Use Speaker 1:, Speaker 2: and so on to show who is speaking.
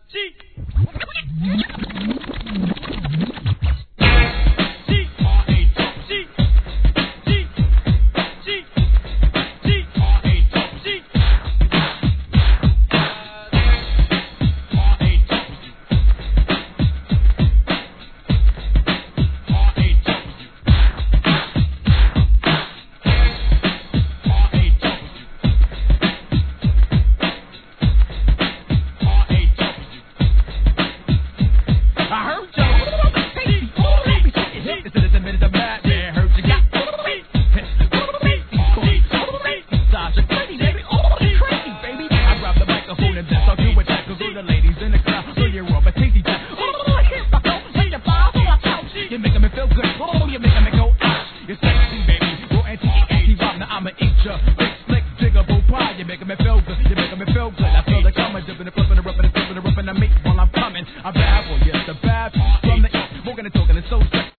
Speaker 1: I rap, well, yes, the bad from the east, smoking and talking and so